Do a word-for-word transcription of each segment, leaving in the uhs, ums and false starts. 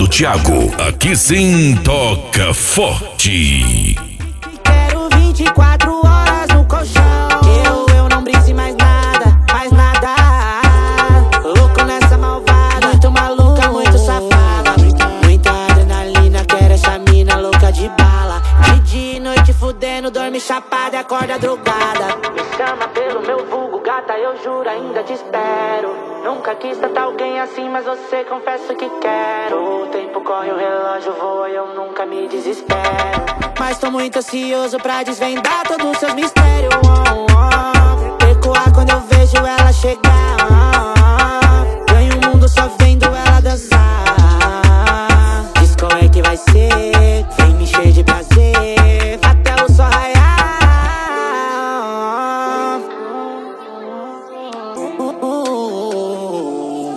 Thiago, aqui sim toca forte. Quero vinte e quatro horas no colchão. Eu, eu não brise mais nada, mais nada. Louco nessa malvada, muito maluca, muito safada. Muita adrenalina, quero essa mina louca de bala. De dia e noite fudendo, dorme chapada e acorda drogada. Me chama pelo meu vulgo, gata, eu juro, ainda te espero. Nunca quis tanto alguém assim, mas você confesso que quero. O tempo corre, o relógio voa e eu nunca me desespero. Mas tô muito ansioso pra desvendar todos os seus mistérios. Oh, oh. Perco ar quando eu vejo ela chegar. Oh, oh. Ganho o mundo só vendo ela dançar. Diz qual é que vai ser, vem me encher de prazer até o sol raiar. Uh, uh, uh.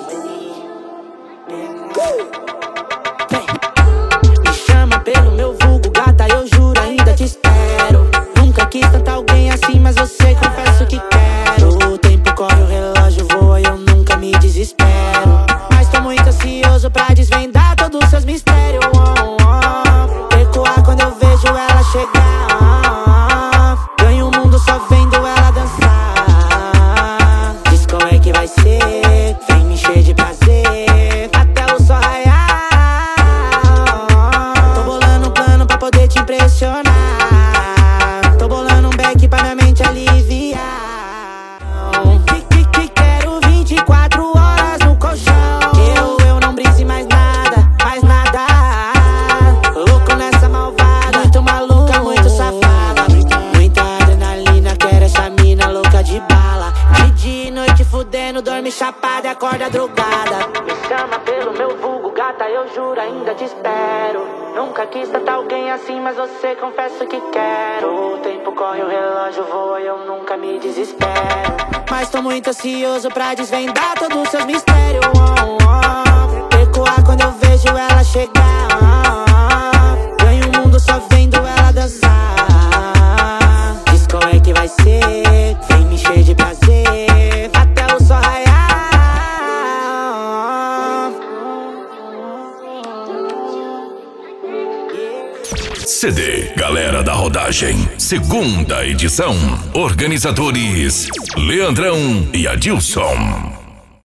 Me chama pelo meu vulgo, gata, eu juro, ainda te espero. Nunca quis tanto alguém assim, mas você confesso que quero. O tempo corre, o relógio voa e eu nunca me desespero. Mas tô muito ansioso pra desvendar todos os seus mistérios. Oh, oh. Perco ar quando eu vejo ela chegar. Oh, oh. Ganho o mundo só vendo ela dançar. Diz qual é que vai ser, vem me encher de prazer até o sol raiar. Tô bolando um plano pra poder te impressionar. Tô bolando um beck pra minha mente aliviar. Que, que, que quero vinte e quatro horas no colchão. Eu, eu não brise mais nada, mais nada. Louco nessa malvada, muito maluca, muito safada. Muita adrenalina, quero essa mina louca de bala. De dia e noite fudendo, dorme chapada e acorda drogada. Me chama pelo meu vulgo, gata, eu juro, ainda te espero. Nunca quis tanto alguém assim, mas você confesso que quero. O tempo corre, o relógio voa e eu nunca me desespero. Mas tô muito ansioso pra desvendar todos os seus mistérios. Oh, oh. Perco ar quando eu vejo ela chegar. Oh, oh. Ganho o mundo só vendo ela dançar. Diz qual é que vai ser, vem me encher de prazer até o sol raiar. C D Galera da Rodagem, segunda edição. Organizadores Leandrão e Adilson.